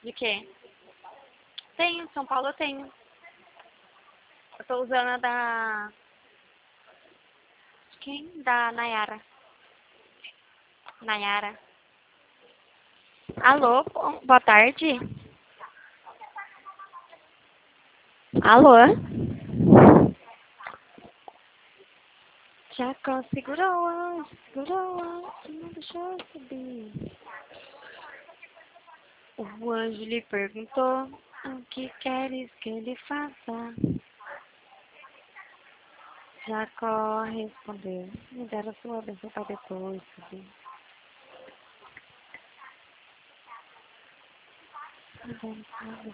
De quê? Tenho, São Paulo eu tenho. Eu tô usando a da... Quem? Da Nayara. Nayara. Alô, boa tarde. Alô? Jacó segurou antes, não deixou eu subir. O anjo lhe perguntou, o que queres que ele faça? Jacó respondeu, me dera sua bênção para depois subir. Me dera sua bênção